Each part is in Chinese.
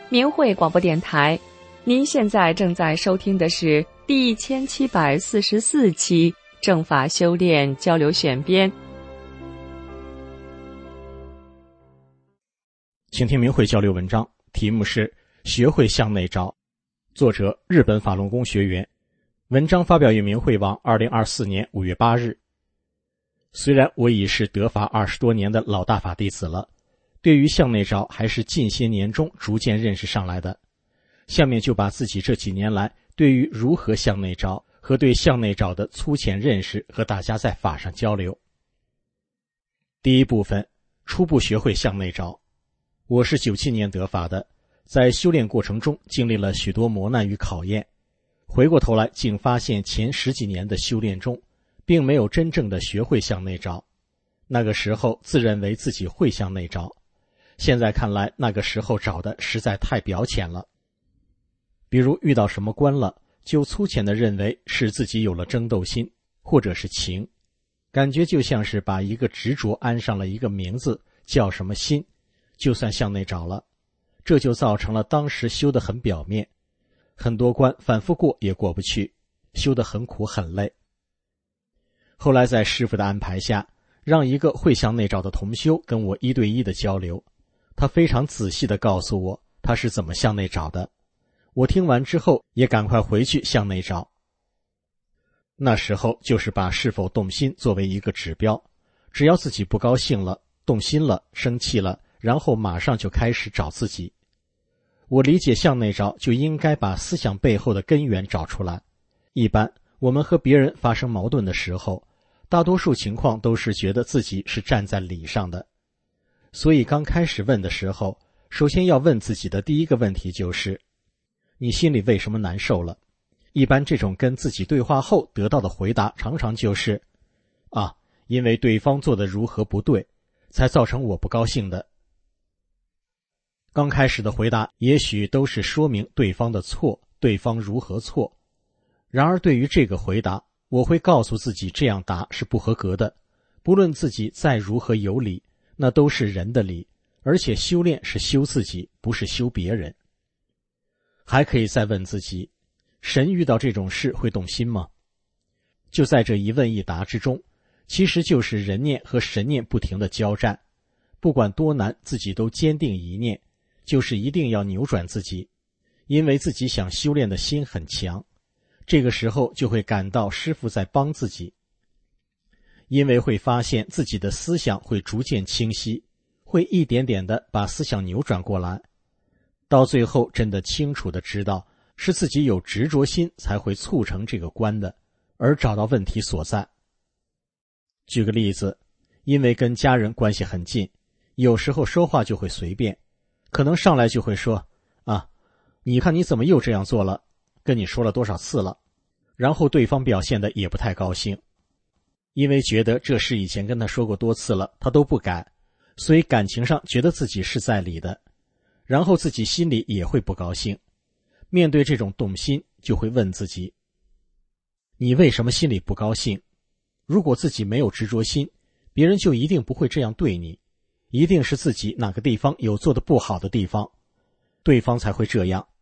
明慧广播电台，您现在正在收听的是第1744期正法修炼交流选编。 请听明慧交流文章，题目是学会向内找，作者日本法轮功学员，文章发表于明慧网2024年5月8日。虽然我已是得法20多年的老大法弟子了，对于向内找还是近些年中逐渐认识上来的。下面就把自己这几年来对于如何向内找和对向内找的粗浅认识和大家在法上交流。第一部分，初步学会向内找。我是97年得法的，在修炼过程中经历了许多磨难与考验，回过头来竟发现前10几年的修炼中并没有真正的学会向内找。那个时候自认为自己会向内找，现在看来那个时候找的实在太表浅了。比如遇到什么关了，就粗浅地认为是自己有了争斗心，或者是情，感觉就像是把一个执着安上了一个名字，叫什么心，就算向内找了。这就造成了当时修得很表面，很多关反复过也过不去，修得很苦很累。后来在师父的安排下，让一个会向内找的同修跟我1对1的交流，他非常仔细地告诉我他是怎么向内找的。我听完之后也赶快回去向内找。那时候就是把是否动心作为一个指标，只要自己不高兴了、动心了、生气了，然后马上就开始找自己。我理解向内找就应该把思想背后的根源找出来。一般我们和别人发生矛盾的时候，大多数情况都是觉得自己是站在理上的。所以刚开始问的时候，首先要问自己的第一个问题就是你心里为什么难受了？一般这种跟自己对话后得到的回答常常就是因为对方做的如何不对，才造成我不高兴的。刚开始的回答也许都是说明对方的错，对方如何错。然而对于这个回答，我会告诉自己这样答是不合格的，不论自己再如何有理，那都是人的理，而且修炼是修自己，不是修别人。还可以再问自己，神遇到这种事会动心吗？就在这一问一答之中，其实就是人念和神念不停的交战，不管多难，自己都坚定一念，就是一定要扭转自己，因为自己想修炼的心很强。这个时候就会感到师父在帮自己，因为会发现自己的思想会逐渐清晰，会一点点的把思想扭转过来，到最后真的清楚的知道是自己有执着心才会促成这个关的，而找到问题所在。举个例子，因为跟家人关系很近，有时候说话就会随便，可能上来就会说你看你怎么又这样做了，跟你说了多少次了，然后对方表现的也不太高兴，因为觉得这事以前跟他说过多次了，他都不改，所以感情上觉得自己是在理的，然后自己心里也会不高兴。面对这种动心，就会问自己，你为什么心里不高兴？如果自己没有执着心，别人就一定不会这样对你，一定是自己哪个地方有做得不好的地方，对方才会这样。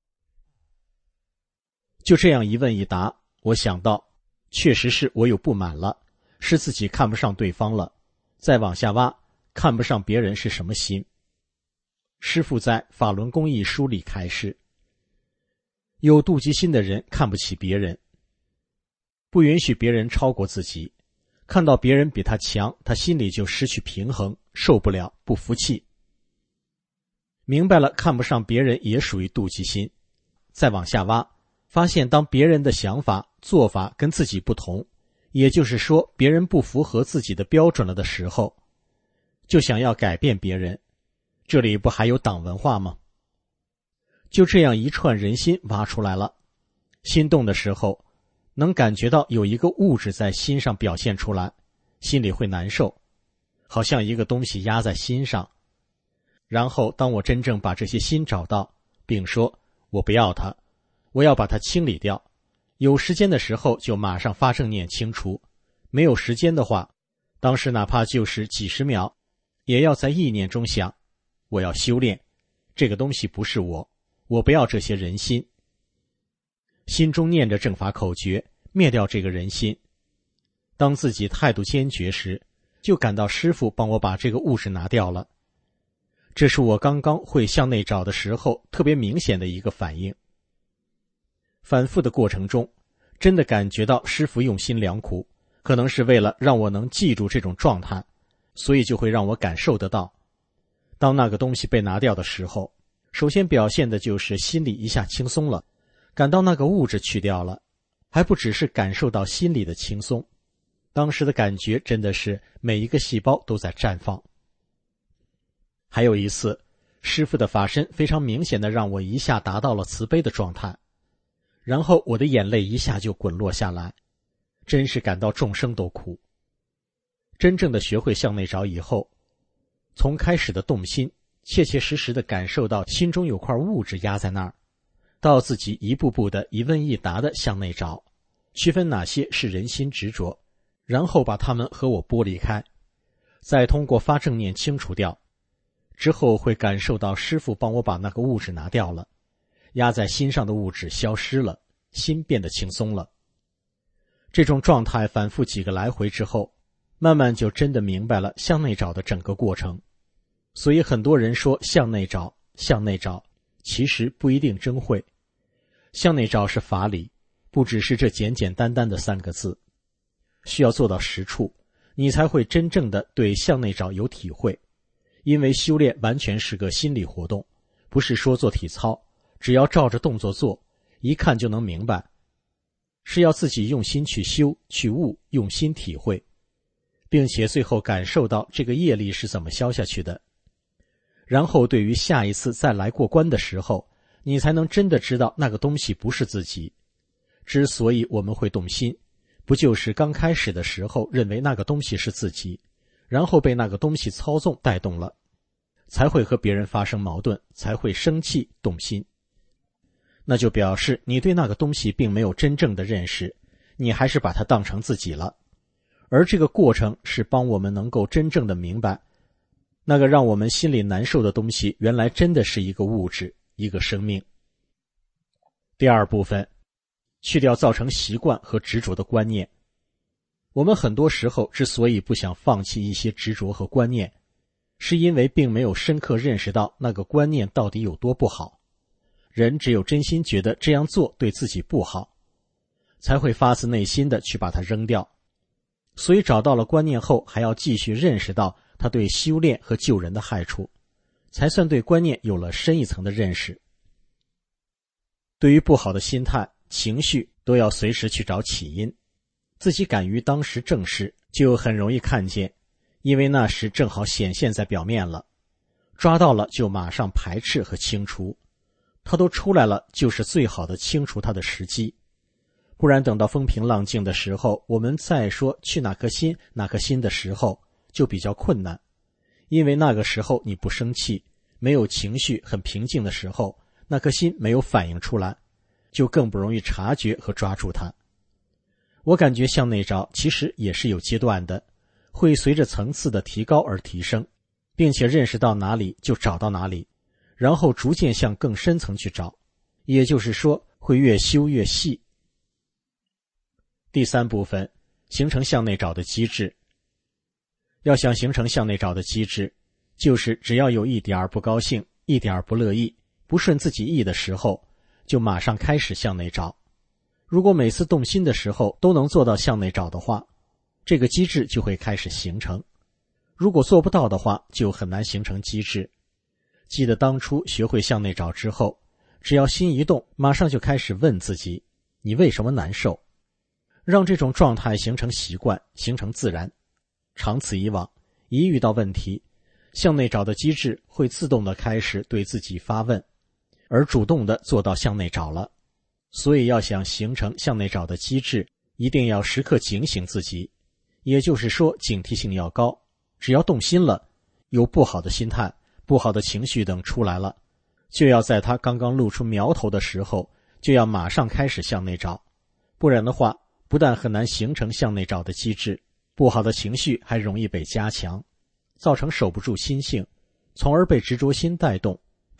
就这样一问一答，我想到确实是我有不满了，是自己看不上对方了。再往下挖，看不上别人是什么心？师父在《法轮功》一书里开示，有妒忌心的人看不起别人，不允许别人超过自己，看到别人比他强，他心里就失去平衡，受不了，不服气。明白了，看不上别人也属于妒忌心。再往下挖，发现当别人的想法、做法跟自己不同，也就是说别人不符合自己的标准了的时候，就想要改变别人，这里不还有党文化吗？就这样一串人心挖出来了。心动的时候，能感觉到有一个物质在心上表现出来，心里会难受，好像一个东西压在心上。然后当我真正把这些心找到，并说我不要它，我要把它清理掉，有时间的时候就马上发正念清除，没有时间的话，当时哪怕就是几十秒，也要在意念中想，我要修炼， 这个东西不是我，我不要这些人心。心中念着正法口诀，灭掉这个人心。当自己态度坚决时，就感到师父帮我把这个物质拿掉了。这是我刚刚会向内找的时候特别明显的一个反应。反复的过程中，真的感觉到师父用心良苦，可能是为了让我能记住这种状态，所以就会让我感受得到。当那个东西被拿掉的时候，首先表现的就是心里一下轻松了，感到那个物质去掉了，还不只是感受到心里的轻松，当时的感觉真的是每一个细胞都在绽放。还有一次，师父的法身非常明显的让我一下达到了慈悲的状态，然后我的眼泪一下就滚落下来，真是感到众生都苦。真正的学会向内找以后，从开始的动心，切切实实的感受到心中有块物质压在那儿，到自己一步步的一问一答的向内找，区分哪些是人心执着，然后把它们和我剥离开，再通过发正念清除掉。之后会感受到师父帮我把那个物质拿掉了，压在心上的物质消失了，心变得轻松了。这种状态反复几个来回之后，慢慢就真的明白了向内找的整个过程。所以很多人说向内找，向内找，其实不一定真会。向内找是法理，不只是这简简单单的3个字，需要做到实处，你才会真正的对向内找有体会。因为修炼完全是个心理活动，不是说做体操，只要照着动作做，一看就能明白，是要自己用心去修去悟，用心体会，并且最后感受到这个业力是怎么消下去的。然后对于下一次再来过关的时候，你才能真的知道那个东西不是自己。之所以我们会动心，不就是刚开始的时候认为那个东西是自己，然后被那个东西操纵带动了，才会和别人发生矛盾，才会生气动心。那就表示你对那个东西并没有真正的认识，你还是把它当成自己了。而这个过程是帮我们能够真正的明白，那个让我们心里难受的东西原来真的是一个物质，一个生命。第二部分，去掉造成习惯和执着的观念。我们很多时候之所以不想放弃一些执着和观念，是因为并没有深刻认识到那个观念到底有多不好。人只有真心觉得这样做对自己不好，才会发自内心的去把它扔掉。所以找到了观念后，还要继续认识到它对修炼和救人的害处，才算对观念有了深一层的认识。对于不好的心态、情绪，都要随时去找起因。自己敢于当时正视，就很容易看见，因为那时正好显现在表面了，抓到了就马上排斥和清除，它都出来了，就是最好的清除它的时机。不然等到风平浪静的时候，我们再说去哪颗心哪颗心的时候，就比较困难。因为那个时候你不生气，没有情绪，很平静的时候，那颗心没有反应出来，就更不容易察觉和抓住它。我感觉向内找其实也是有阶段的，会随着层次的提高而提升，并且认识到哪里就找到哪里，然后逐渐向更深层去找，也就是说会越修越细。第3部分，形成向内找的机制。要想形成向内找的机制，就是只要有一点不高兴，一点不乐意，不顺自己意的时候，就马上开始向内找。如果每次动心的时候都能做到向内找的话，这个机制就会开始形成。如果做不到的话，就很难形成机制。记得当初学会向内找之后，只要心一动，马上就开始问自己，你为什么难受？让这种状态形成习惯，形成自然。长此以往，一遇到问题，向内找的机制会自动的开始对自己发问，而主动的做到向内找了。所以要想形成向内找的机制，一定要时刻警醒自己，也就是说警惕性要高。只要动心了，有不好的心态、不好的情绪等出来了，就要在它刚刚露出苗头的时候，就要马上开始向内找。不然的话，不但很难形成向内找的机制，不好的情绪还容易被加强，造成守不住心性，从而被执着心带动，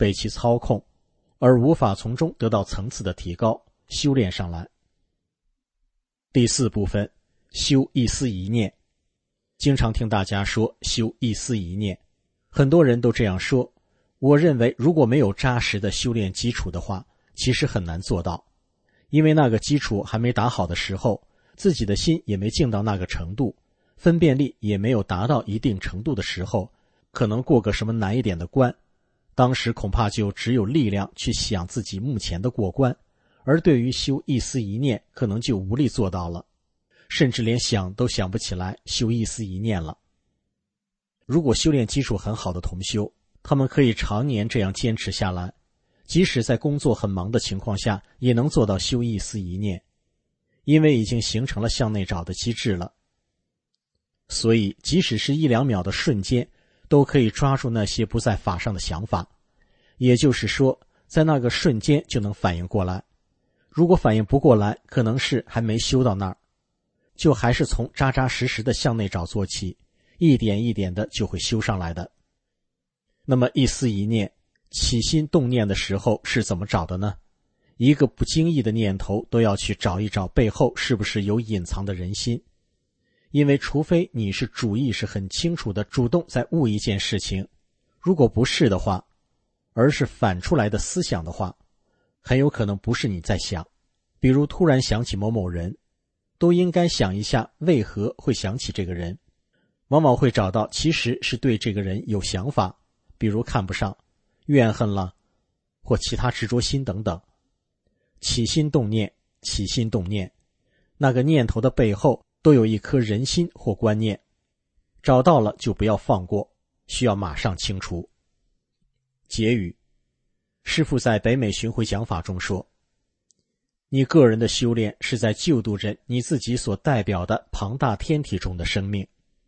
被其操控，而无法从中得到层次的提高，修炼上来。第4部分，修一丝一念。经常听大家说修一丝一念，很多人都这样说。我认为如果没有扎实的修炼基础的话，其实很难做到，因为那个基础还没打好的时候，自己的心也没静到那个程度，分辨力也没有达到一定程度的时候，可能过个什么难一点的关，当时恐怕就只有力量去想自己目前的过关，而对于修一丝一念可能就无力做到了，甚至连想都想不起来修一丝一念了。如果修炼基础很好的同修，他们可以常年这样坚持下来，即使在工作很忙的情况下也能做到修一丝一念，因为已经形成了向内找的机制了。所以即使是1-2秒的瞬间，都可以抓住那些不在法上的想法，也就是说在那个瞬间就能反应过来。如果反应不过来，可能是还没修到那儿，就还是从扎扎实实的向内找做起，一点一点的就会修上来的。那么一丝一念，起心动念的时候是怎么找的呢？一个不经意的念头都要去找一找背后是不是有隐藏的人心，因为除非你是主意识很清楚的主动在悟一件事情，如果不是的话，而是反出来的思想的话，很有可能不是你在想。比如突然想起某某人，都应该想一下为何会想起这个人，往往会找到其实是对这个人有想法，比如看不上、怨恨了，或其他执着心等等。起心动念，起心动念，那个念头的背后都有一颗人心或观念，找到了就不要放过，需要马上清除。结语，师父在北美巡回讲法中说，你个人的修炼是在救度着你自己所代表的庞大天体中的生命。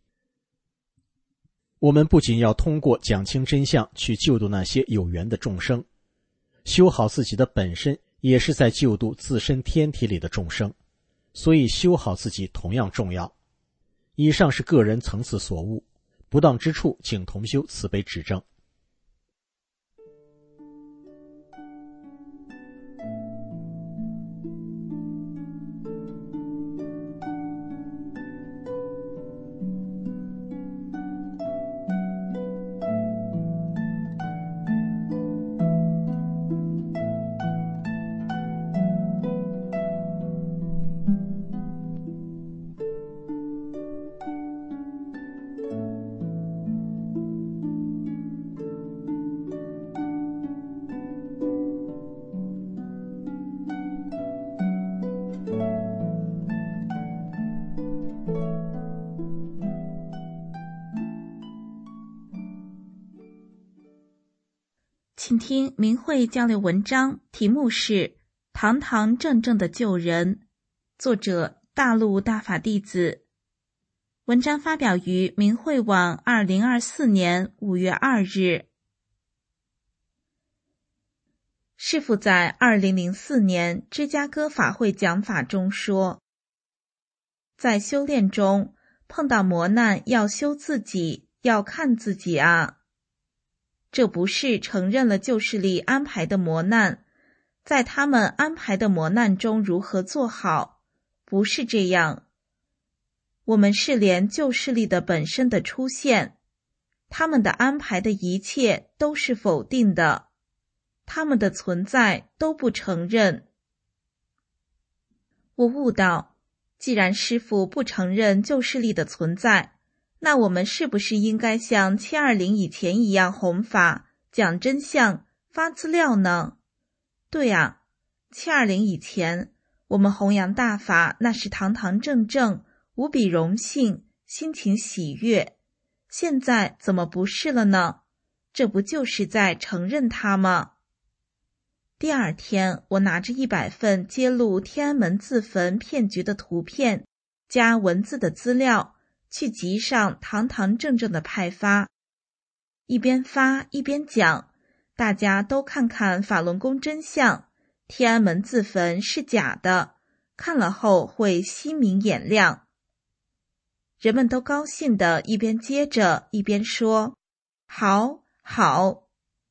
我们不仅要通过讲清真相去救度那些有缘的众生，修好自己的本身也是在救度自身天体里的众生，所以修好自己同样重要。以上是个人层次所悟，不当之处请同修慈悲指正。 请听明慧交流文章，题目是堂堂正正的救人，作者大陆大法弟子。文章发表于明慧网2024年5月2日。师父在2004年芝加哥法会讲法中说，在修炼中碰到磨难要修自己，要看自己啊。这不是承认了旧势力安排的磨难，在他们安排的磨难中如何做好，不是这样。我们是连旧势力的本身的出现，他们的安排的一切都是否定的，他们的存在都不承认。我悟到，既然师父不承认旧势力的存在，那我们是不是应该像720以前一样弘法、讲真相、发资料呢？对啊，720以前我们弘扬大法，那是堂堂正正，无比荣幸，心情喜悦。现在怎么不是了呢？这不就是在承认它吗？第二天，我拿着100份揭露天安门自焚骗局的图片加文字的资料，去集上堂堂正正的派发，一边发一边讲，大家都看看法轮功真相，天安门自焚是假的，看了后会心明眼亮。人们都高兴地一边接着一边说，好，好。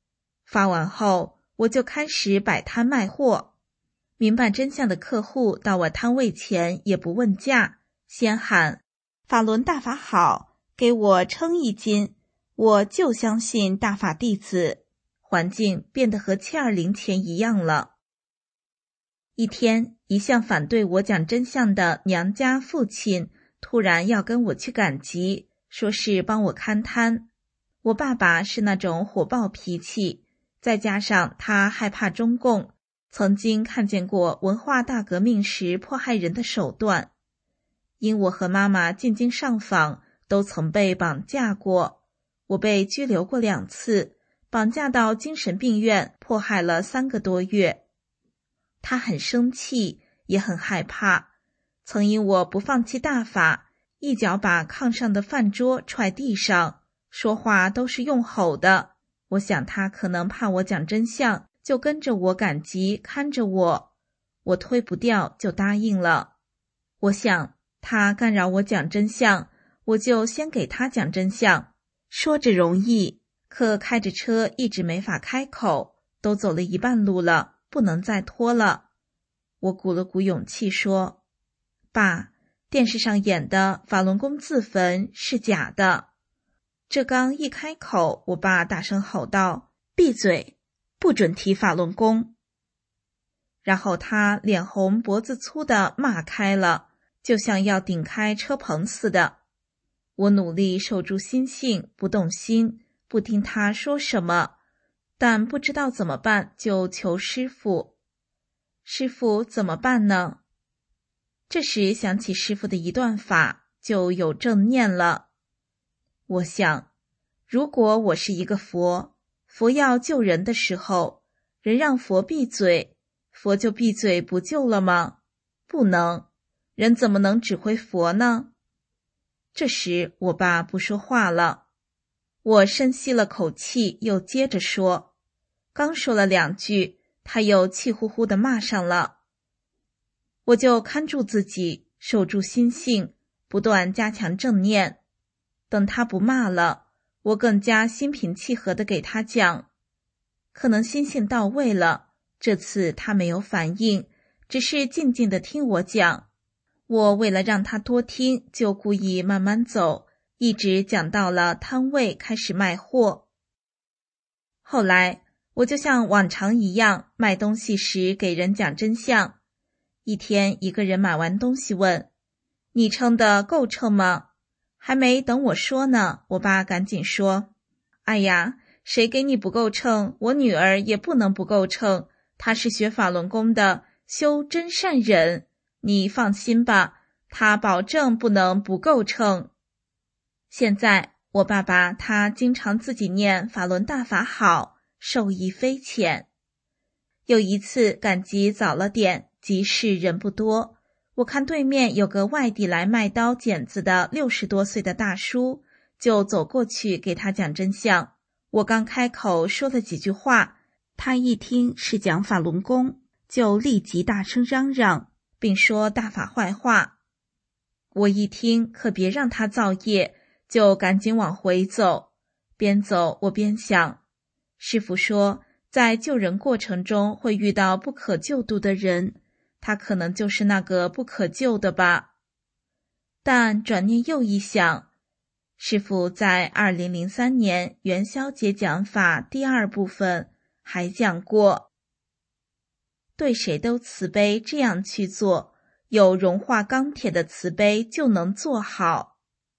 发完后，我就开始摆摊卖货。明白真相的客户到我摊位前也不问价，先喊法轮大法好，给我称1斤，我就相信大法弟子。环境变得和720前一样了。一天，一向反对我讲真相的娘家父亲突然要跟我去赶集，说是帮我看摊。我爸爸是那种火爆脾气，再加上他害怕中共，曾经看见过文化大革命时迫害人的手段。因我和妈妈进京上访，都曾被绑架过，我被拘留过2次，绑架到精神病院，迫害了3个多月。他很生气，也很害怕，曾因我不放弃大法，一脚把炕上的饭桌踹地上，说话都是用吼的。我想他可能怕我讲真相，就跟着我赶集，看着我。我推不掉，就答应了。我想他干扰我讲真相，我就先给他讲真相。说着容易，可开着车一直没法开口，都走了一半路了，不能再拖了。我鼓了鼓勇气说，爸，电视上演的法轮功自焚是假的。这刚一开口，我爸大声吼道，闭嘴，不准提法轮功。然后他脸红脖子粗的骂开了，就像要顶开车棚似的。我努力守住心性，不动心，不听他说什么，但不知道怎么办，就求师父。师父怎么办呢？这时想起师父的一段法，就有正念了。我想，如果我是一个佛，佛要救人的时候，人让佛闭嘴，佛就闭嘴不救了吗？不能，人怎么能指挥佛呢？这时我爸不说话了，我深吸了口气，又接着说。刚说了2句，他又气呼呼地骂上了。我就看住自己，守住心性，不断加强正念。等他不骂了，我更加心平气和地给他讲。可能心性到位了，这次他没有反应，只是静静地听我讲。我为了让他多听，就故意慢慢走，一直讲到了摊位开始卖货。后来我就像往常一样，卖东西时给人讲真相。一天，一个人买完东西问，你称的够称吗？还没等我说呢，我爸赶紧说，哎呀，谁给你不够称，我女儿也不能不够称，她是学法轮功的，修真善忍，你放心吧，她保证不能不够称。现在我爸爸他经常自己念法轮大法好，受益匪浅。有一次赶集早了点，集市人不多，我看对面有个外地来卖刀剪子的60多岁的大叔，就走过去给他讲真相。我刚开口说了几句话，他一听是讲法轮功，就立即大声嚷嚷，并说大法坏话。我一听可别让他造业，就赶紧往回走。边走我边想，师父说在救人过程中会遇到不可救度的人，他可能就是那个不可救的吧。但转念又一想，师父在2003年元宵节讲法第2部分还讲过，对谁都慈悲，这样去做，有融化钢铁的慈悲就能做好。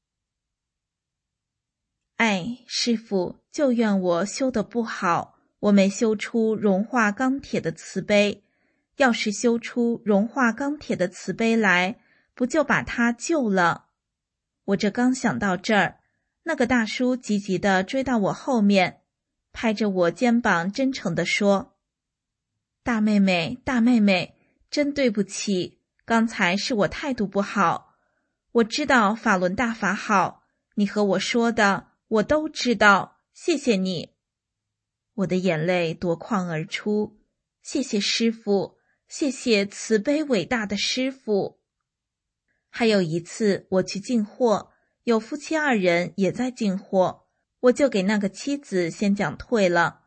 哎，师父，就怨我修得不好，我没修出融化钢铁的慈悲，要是修出融化钢铁的慈悲来，不就把他救了？我这刚想到这儿，那个大叔急急地追到我后面，拍着我肩膀真诚地说，大妹妹，大妹妹，真对不起，刚才是我态度不好，我知道法轮大法好，你和我说的我都知道，谢谢你。我的眼泪夺眶而出，谢谢师父，谢谢慈悲伟大的师父。还有一次我去进货，有夫妻2人也在进货，我就给那个妻子先讲退了。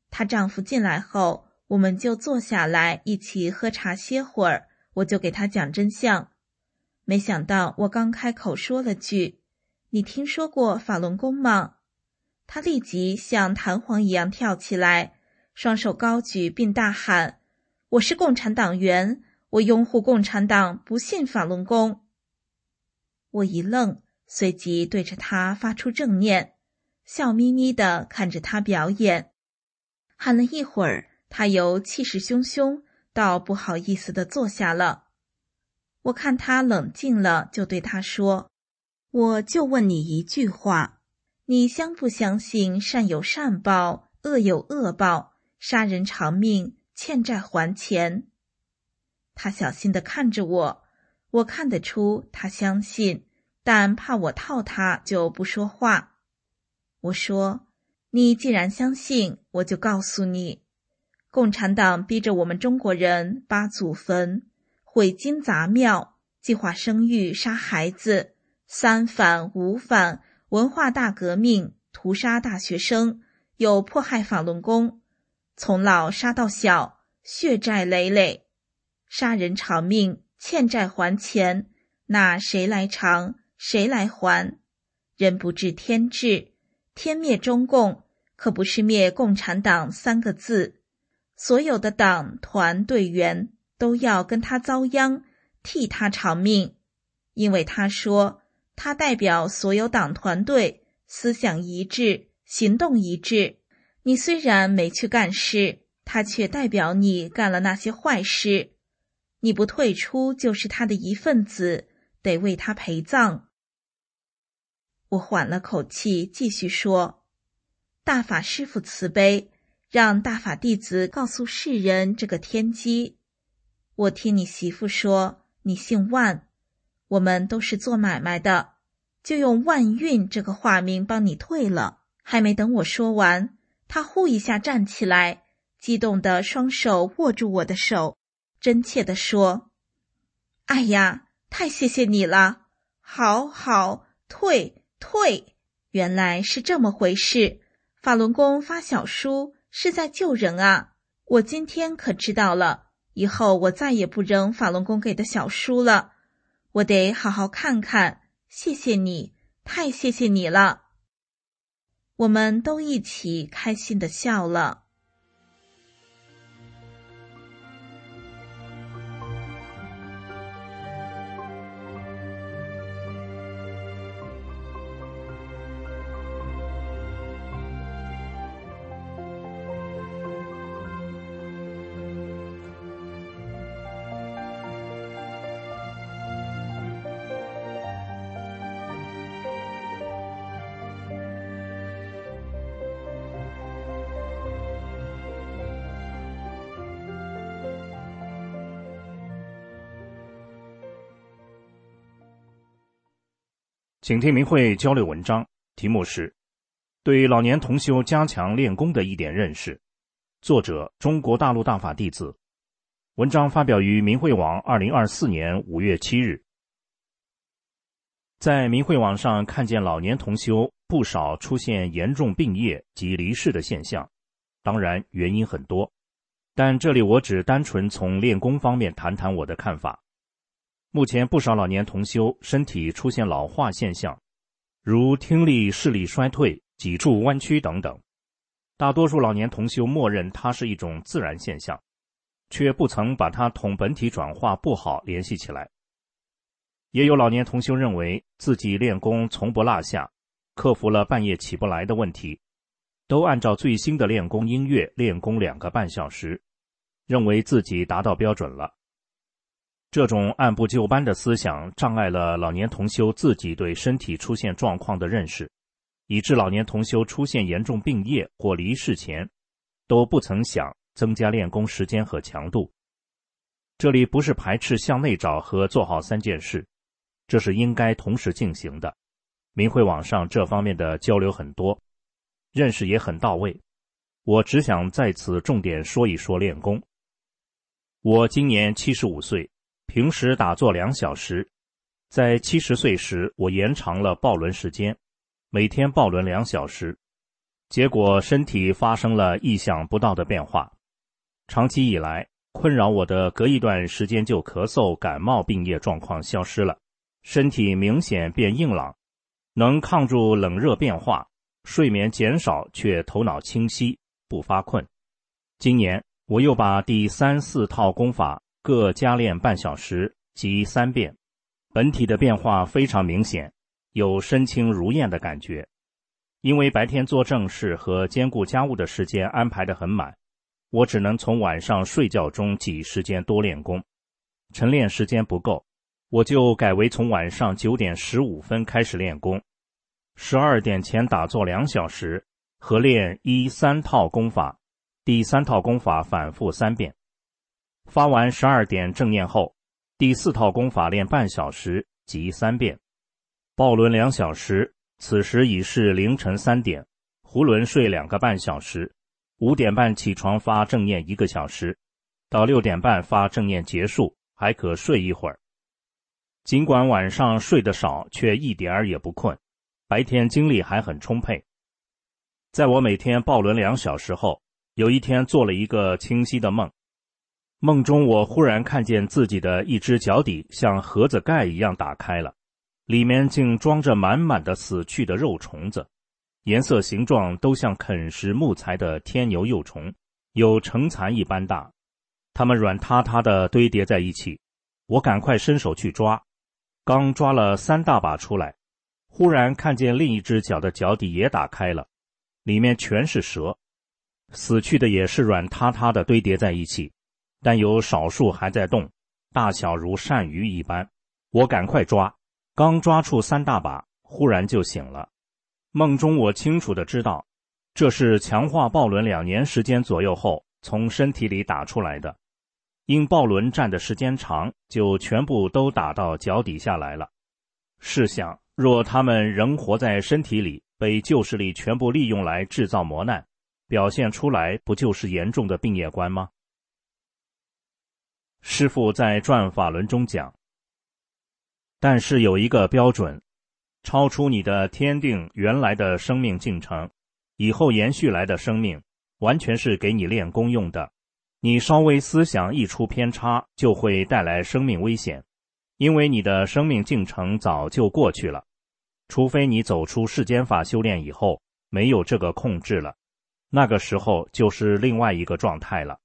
她丈夫进来后，我们就坐下来一起喝茶歇会儿，我就给她讲真相。没想到我刚开口说了句：“你听说过法轮功吗？”她立即像弹簧一样跳起来，双手高举并大喊：“我是共产党员，我拥护共产党，不信法轮功。”我一愣，随即对着她发出正念，笑眯眯地看着她表演。喊了一会儿，她由气势汹汹到不好意思地坐下了。我看她冷静了，就对她说：“我就问你一句话，你相不相信善有善报，恶有恶报，杀人偿命，欠债还钱？”她小心地看着我，我看得出她相信，但怕我套她，就不说话。我说：“你既然相信，我就告诉你，共产党逼着我们中国人扒祖坟、毁金砸庙，计划生育、杀孩子，三反五反，文化大革命，屠杀大学生，又迫害法轮功，从老杀到小，血债累累，杀人偿命，欠债还钱，那谁来偿，谁来还？人不治天治，天灭中共，可不是灭共产党3个字，所有的党团队员都要跟他遭殃，替他偿命，因为他说他代表所有党团队，思想一致，行动一致。你虽然没去干事，他却代表你干了那些坏事，你不退出就是他的一份子，得为他陪葬。”我缓了口气，继续说：“大法师父慈悲，让大法弟子告诉世人这个天机。我听你媳妇说你姓万，我们都是做买卖的，就用万运这个化名帮你退了。”还没等我说完，他呼一下站起来，激动的双手握住我的手，真切地说：“哎呀，太谢谢你了，好好，退。原来是这么回事，法轮功发小书是在救人啊，我今天可知道了，以后我再也不扔法轮功给的小书了，我得好好看看，谢谢你，太谢谢你了。”我们都一起开心地笑了。 请听明慧交流文章，题目是对老年同修加强练功的一点认识，作者中国大陆大法弟子。文章发表于明慧网2024年5月7日。在明慧网上看见老年同修不少出现严重病业及离世的现象，当然原因很多，但这里我只单纯从练功方面谈谈我的看法。目前不少老年同修身体出现老化现象，如听力视力衰退、脊柱弯曲等等。大多数老年同修默认它是一种自然现象，却不曾把它同本体转化不好联系起来。也有老年同修认为自己练功从不落下，克服了半夜起不来的问题，都按照最新的练功音乐练功2个半小时，认为自己达到标准了。这种按部就班的思想障碍了老年同修自己对身体出现状况的认识，以致老年同修出现严重病业或离世前，都不曾想增加练功时间和强度。这里不是排斥向内找和做好3件事，这是应该同时进行的。明慧网上这方面的交流很多，认识也很到位。我只想在此重点说一说练功。我今年75岁，平时打坐2小时，在70岁时我延长了抱轮时间，每天抱轮2小时。 结果身体发生了意想不到的变化。长期以来，困扰我的隔一段时间就咳嗽、感冒病液状况消失了，身体明显变硬朗，能抗住冷热变化，睡眠减少却头脑清晰，不发困。今年我又把第3、4套功法各加练半小时及3遍，本体的变化非常明显，有身轻如燕的感觉。因为白天做正事和兼顾家务的时间安排得很满，我只能从晚上睡觉中挤时间多练功。晨练时间不够，我就改为从晚上9点15分开始练功，12点前打坐2小时，合练1、3套功法，第3套功法反复3遍。发完12点正念后，第4套功法练半小时即3遍，抱轮2小时，此时已是凌晨3点，囫囵睡2个半小时，5点半起床发正念1个小时，到6点半发正念结束，还可睡一会儿。尽管晚上睡得少，却一点儿也不困，白天精力还很充沛。在我每天抱轮2小时后，有一天做了一个清晰的梦，梦中我忽然看见自己的一只脚底像盒子盖一样打开了，里面竟装着满满的死去的肉虫子，颜色形状都像啃食木材的天牛幼虫，有成蚕一般大，它们软塌塌地堆叠在一起。我赶快伸手去抓，刚抓了3大把出来，忽然看见另一只脚的脚底也打开了，里面全是蛇，死去的也是软塌塌地堆叠在一起，但有少数还在动，大小如鳝鱼一般。我赶快抓，刚抓出3大把，忽然就醒了。梦中我清楚地知道，这是强化抱轮2年时间左右后从身体里打出来的，因抱轮站的时间长，就全部都打到脚底下来了。试想，若他们仍活在身体里，被旧势力全部利用来制造磨难，表现出来不就是严重的病业观吗？师父在转法轮中讲，但是有一个标准，超出你的天定原来的生命进程，以后延续来的生命完全是给你练功用的，你稍微思想一出偏差，就会带来生命危险，因为你的生命进程早就过去了，除非你走出世间法修炼以后没有这个控制了，那个时候就是另外一个状态了。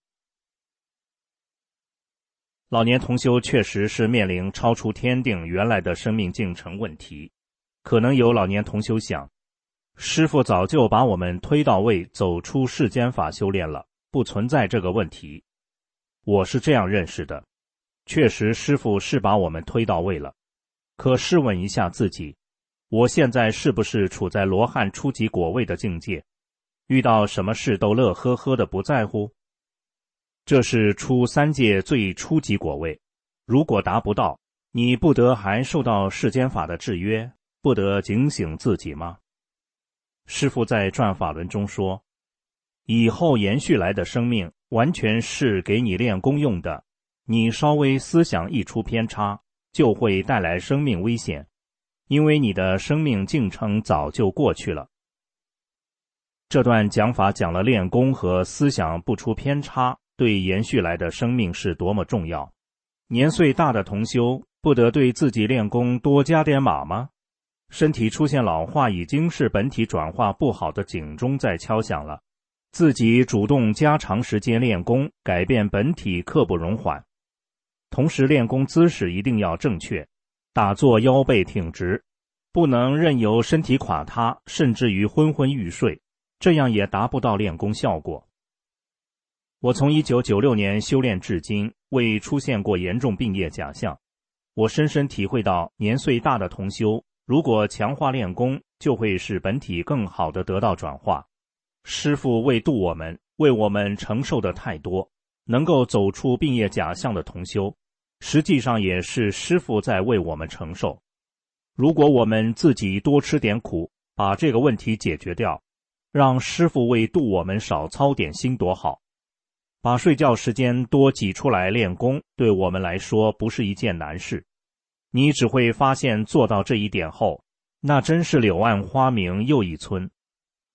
老年同修确实是面临超出天定原来的生命进程问题。可能有老年同修想，师父早就把我们推到位，走出世间法修炼了，不存在这个问题。我是这样认识的，确实师父是把我们推到位了。可试问一下自己，我现在是不是处在罗汉初级果位的境界，遇到什么事都乐呵呵的不在乎？这是出3界最初级果位，如果达不到，你不得还受到世间法的制约，不得警醒自己吗？师父在转法轮中说，以后延续来的生命完全是给你练功用的，你稍微思想一出偏差，就会带来生命危险，因为你的生命进程早就过去了。这段讲法讲了练功和思想不出偏差对延续来的生命是多么重要。年岁大的同修不得对自己练功多加点码吗？身体出现老化已经是本体转化不好的警钟在敲响了，自己主动加长时间练功，改变本体刻不容缓。同时练功姿势一定要正确，打坐腰背挺直，不能任由身体垮塌，甚至于昏昏欲睡，这样也达不到练功效果。我从1996年修炼至今，未出现过严重病业假象。我深深体会到，年岁大的同修如果强化练功，就会使本体更好地得到转化。师父为度我们，为我们承受的太多，能够走出病业假象的同修，实际上也是师父在为我们承受。如果我们自己多吃点苦，把这个问题解决掉，让师父为度我们少操点心多好。把睡觉时间多挤出来练功，对我们来说不是一件难事。你只会发现做到这一点后，那真是柳暗花明又一村。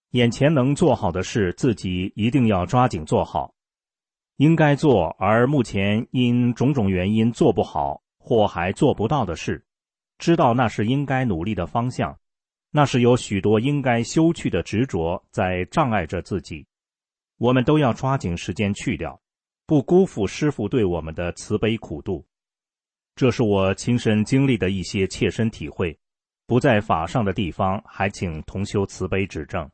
眼前能做好的事，自己一定要抓紧做好。应该做而目前因种种原因做不好或还做不到的事，知道那是应该努力的方向，那是有许多应该修去的执着在障碍着自己，我们都要抓紧时间去掉，不辜负师父对我们的慈悲苦度。这是我亲身经历的一些切身体会，不在法上的地方，还请同修慈悲指正。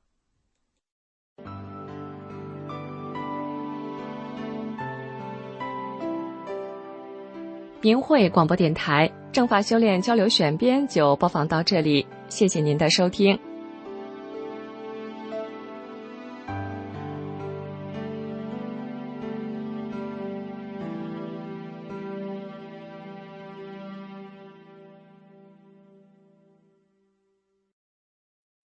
明慧广播电台正法修炼交流选编就播放到这里，谢谢您的收听。